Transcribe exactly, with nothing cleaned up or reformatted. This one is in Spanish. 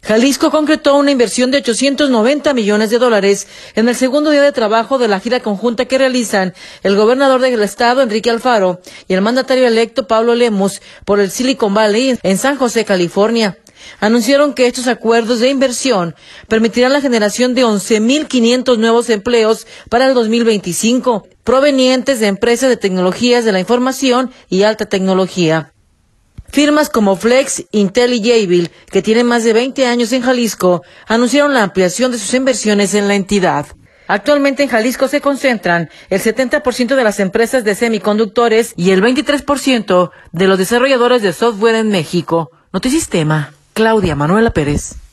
Jalisco concretó una inversión de ochocientos noventa millones de dólares en el segundo día de trabajo de la gira conjunta que realizan el gobernador del estado, Enrique Alfaro, y el mandatario electo, Pablo Lemus, por el Silicon Valley en San José, California. Anunciaron que estos acuerdos de inversión permitirán la generación de once mil quinientos nuevos empleos para el dos mil veinticinco, provenientes de empresas de tecnologías de la información y alta tecnología. Firmas como Flex, Intel y Jabil, que tienen más de veinte años en Jalisco, anunciaron la ampliación de sus inversiones en la entidad. Actualmente en Jalisco se concentran el setenta por ciento de las empresas de semiconductores y el veintitrés por ciento de los desarrolladores de software en México. Notisistema, Claudia Manuela Pérez.